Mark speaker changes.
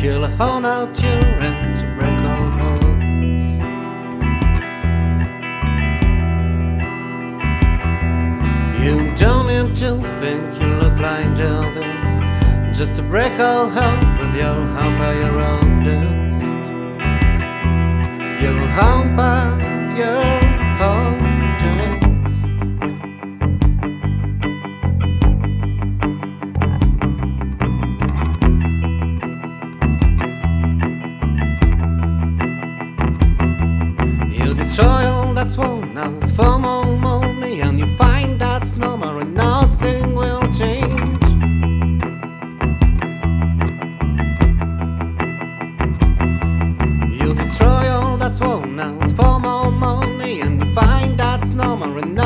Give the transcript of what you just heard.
Speaker 1: You'll hone out your end to break our hearts. You don't need to speak, you look like Delvin, just to break our heart with your empire of dust. Your empire of dust. You destroy all that's won us for more money, and you find that's normal and nothing will change. You destroy all that's won us for more money, and you find that's normal and